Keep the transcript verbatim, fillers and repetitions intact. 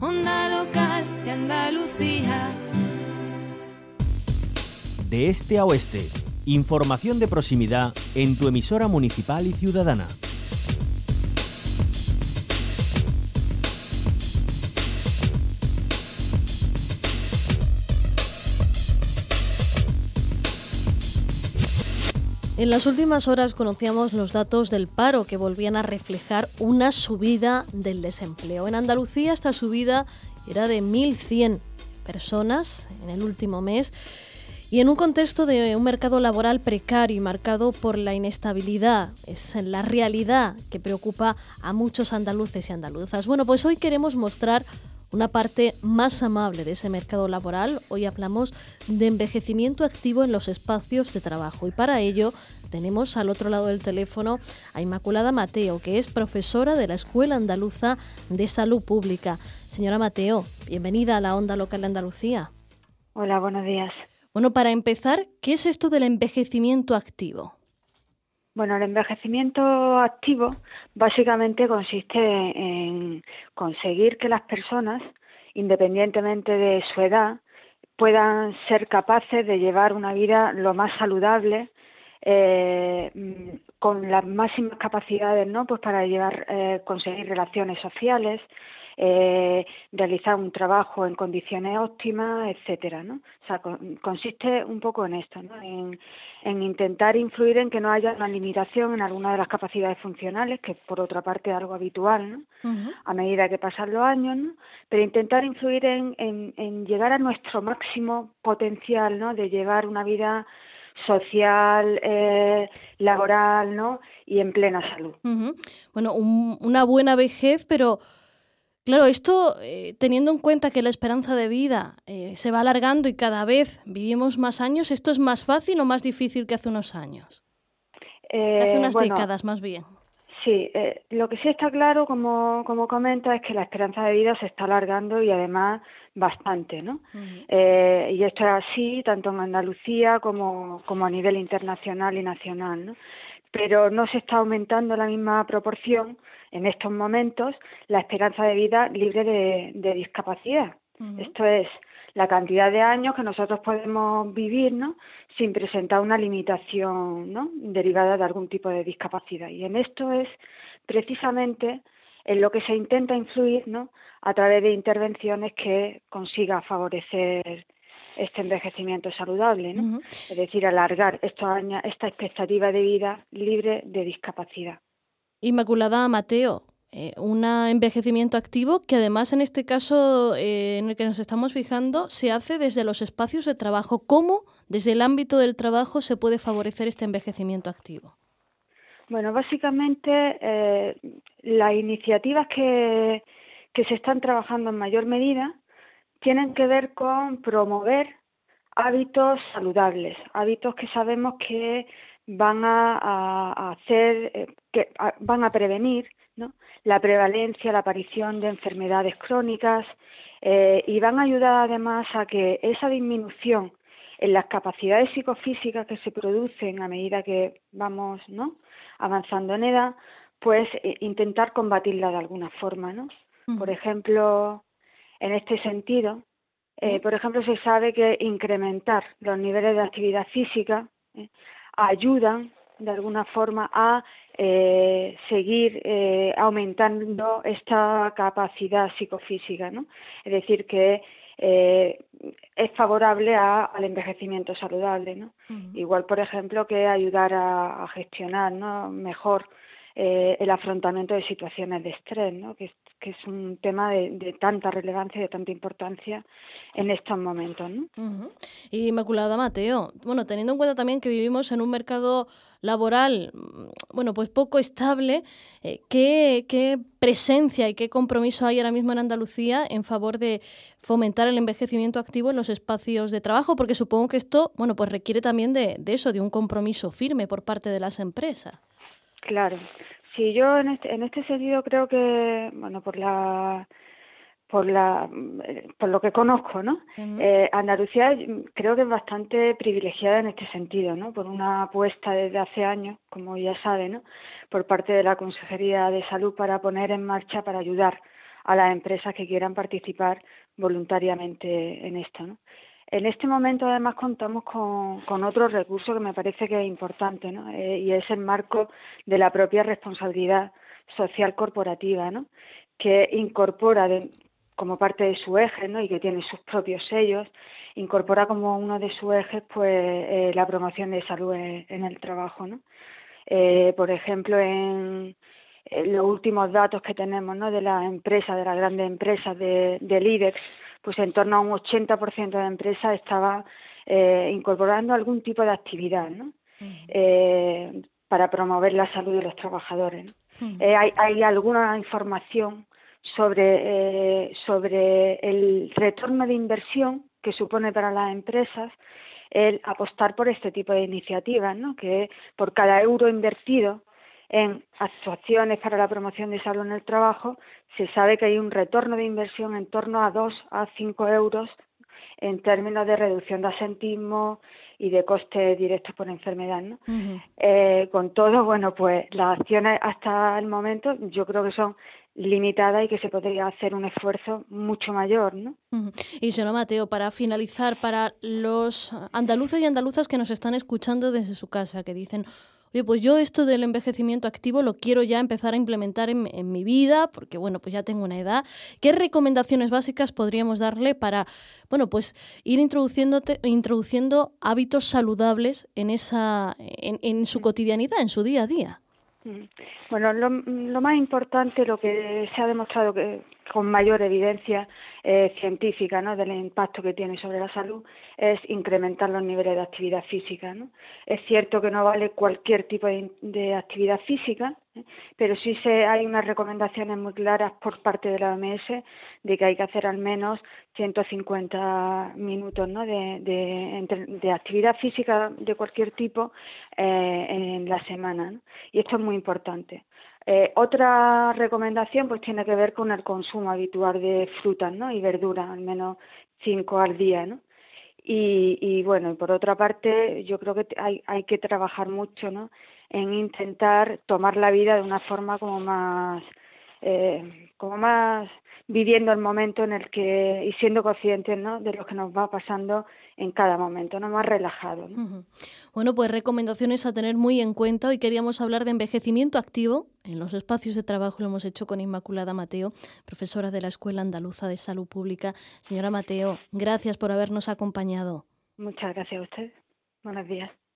Onda local de Andalucía. De este a oeste, información de proximidad en tu emisora municipal y ciudadana. En las últimas horas conocíamos los datos del paro que volvían a reflejar una subida del desempleo. En Andalucía esta subida era de mil cien personas en el último mes y en un contexto de un mercado laboral precario y marcado por la inestabilidad. Es la realidad que preocupa a muchos andaluces y andaluzas. Bueno, pues hoy queremos mostrar una parte más amable de ese mercado laboral. Hoy hablamos de envejecimiento activo en los espacios de trabajo y para ello tenemos al otro lado del teléfono a Inmaculada Mateo, que es profesora de la Escuela Andaluza de Salud Pública. Señora Mateo, bienvenida a la Onda Local de Andalucía. Hola, buenos días. Bueno, para empezar, ¿qué es esto del envejecimiento activo? Bueno, el envejecimiento activo básicamente consiste en conseguir que las personas, independientemente de su edad, puedan ser capaces de llevar una vida lo más saludable, eh, con las máximas capacidades, ¿no? Pues para llevar, eh, conseguir relaciones sociales, eh, realizar un trabajo en condiciones óptimas, etcétera, ¿no? O sea, con, consiste un poco en esto, ¿no? En, en intentar influir en que no haya una limitación en alguna de las capacidades funcionales, que por otra parte es algo habitual, ¿no? Uh-huh. A medida que pasan los años, ¿no? Pero intentar influir en, en, en llegar a nuestro máximo potencial, ¿no? De llevar una vida social, eh, laboral, ¿no? Y en plena salud. Uh-huh. Bueno, un, una buena vejez, pero claro, esto eh, teniendo en cuenta que la esperanza de vida eh, se va alargando y cada vez vivimos más años, ¿esto es más fácil o más difícil que hace unos años? Eh, hace unas bueno, décadas más bien. Sí, eh, lo que sí está claro, como, como comenta, es que la esperanza de vida se está alargando y además bastante, ¿no? Uh-huh. Eh, y esto es así tanto en Andalucía como, como a nivel internacional y nacional, ¿no? Pero no se está aumentando en la misma proporción en estos momentos la esperanza de vida libre de, de discapacidad. Uh-huh. Esto es la cantidad de años que nosotros podemos vivir, ¿no? Sin presentar una limitación, ¿no? Derivada de algún tipo de discapacidad. Y en esto es precisamente en lo que se intenta influir, ¿no? A través de intervenciones que consiga favorecer este envejecimiento saludable, ¿no? Uh-huh. Es decir, alargar estos años, esta expectativa de vida libre de discapacidad. Inmaculada Mateo, eh, un envejecimiento activo que además en este caso eh, en el que nos estamos fijando se hace desde los espacios de trabajo. ¿Cómo desde el ámbito del trabajo se puede favorecer este envejecimiento activo? Bueno, básicamente eh, las iniciativas que, que se están trabajando en mayor medida tienen que ver con promover hábitos saludables, hábitos que sabemos que van a, a, a hacer, eh, que a, van a prevenir, ¿no? La prevalencia, la aparición de enfermedades crónicas eh, y van a ayudar además a que esa disminución en las capacidades psicofísicas que se producen a medida que vamos, ¿no? avanzando en edad, pues eh, intentar combatirla de alguna forma, ¿no? Uh-huh. Por ejemplo, en este sentido, eh, ¿Sí? por ejemplo, se sabe que incrementar los niveles de actividad física eh, ayudan de alguna forma a eh, seguir eh, aumentando esta capacidad psicofísica, ¿no? Es decir, que eh, es favorable a, al envejecimiento saludable, ¿no? Uh-huh. Igual, por ejemplo, que ayudar a, a gestionar, ¿no? mejor eh, el afrontamiento de situaciones de estrés, ¿no? que, que es un tema de, de tanta relevancia y de tanta importancia en estos momentos, ¿no? Uh-huh. Y Inmaculada Mateo, bueno, teniendo en cuenta también que vivimos en un mercado laboral, bueno, pues poco estable, eh, ¿qué, qué presencia y qué compromiso hay ahora mismo en Andalucía en favor de fomentar el envejecimiento activo en los espacios de trabajo? Porque supongo que esto, bueno, pues requiere también de, de eso, de un compromiso firme por parte de las empresas. Claro. Sí, yo en este, en este sentido creo que, bueno, por la por la por lo que conozco, ¿no? Uh-huh. Eh, Andalucía creo que es bastante privilegiada en este sentido, ¿no? Por una apuesta desde hace años, como ya sabe, ¿no? Por parte de la Consejería de Salud para poner en marcha, para ayudar a las empresas que quieran participar voluntariamente en esto, ¿no? En este momento, además, contamos con, con otro recurso que me parece que es importante, ¿no? Eh, y es el marco de la propia responsabilidad social corporativa, ¿no? Que incorpora de, como parte de su eje, ¿no? Y que tiene sus propios sellos, incorpora como uno de sus ejes, pues, eh, la promoción de salud en, en el trabajo, ¿no? Eh, por ejemplo, en, en los últimos datos que tenemos, ¿no? De las empresas, de las grandes empresas de, del IBEX, pues en torno a un ochenta por ciento de empresas estaba eh, incorporando algún tipo de actividad, ¿no? Uh-huh. eh, para promover la salud de los trabajadores, ¿no? Uh-huh. eh, hay, hay alguna información sobre, eh, sobre el retorno de inversión que supone para las empresas el apostar por este tipo de iniciativas, ¿no? Que por cada euro invertido en actuaciones para la promoción de salud en el trabajo, se sabe que hay un retorno de inversión en torno a dos a cinco euros en términos de reducción de asentismo y de costes directos por enfermedad, ¿no? Uh-huh. Eh, con todo, bueno, pues las acciones hasta el momento yo creo que son limitadas y que se podría hacer un esfuerzo mucho mayor, ¿no? Uh-huh. Y señora Mateo, para finalizar, para los andaluces y andaluzas que nos están escuchando desde su casa, que dicen, oye, pues yo esto del envejecimiento activo lo quiero ya empezar a implementar en, en mi vida, porque bueno, pues ya tengo una edad. ¿Qué recomendaciones básicas podríamos darle para, bueno, pues ir introduciéndote, introduciendo hábitos saludables en esa, en, en su cotidianidad, en su día a día? Bueno, lo, lo más importante, lo que se ha demostrado que con mayor evidencia eh, científica, ¿no?, del impacto que tiene sobre la salud, es incrementar los niveles de actividad física, ¿no? Es cierto que no vale cualquier tipo de, de actividad física, ¿eh? pero sí se, hay unas recomendaciones muy claras por parte de la O M S de que hay que hacer al menos ciento cincuenta minutos, ¿no?, de, de, de actividad física de cualquier tipo eh, en la semana, ¿no? Y esto es muy importante. Eh, otra recomendación pues tiene que ver con el consumo habitual de frutas, ¿no?, y verduras, al menos cinco al día, ¿no? Y, y bueno, y por otra parte, yo creo que hay, hay que trabajar mucho, ¿no?, en intentar tomar la vida de una forma como más, eh, como más viviendo el momento en el que, y siendo conscientes, ¿no?, de lo que nos va pasando en cada momento, ¿no?, más relajado, ¿no? Uh-huh. Bueno, pues recomendaciones a tener muy en cuenta. Hoy queríamos hablar de envejecimiento activo en los espacios de trabajo. Lo hemos hecho con Inmaculada Mateo, profesora de la Escuela Andaluza de Salud Pública. Señora Mateo, gracias por habernos acompañado. Muchas gracias a usted. Buenos días.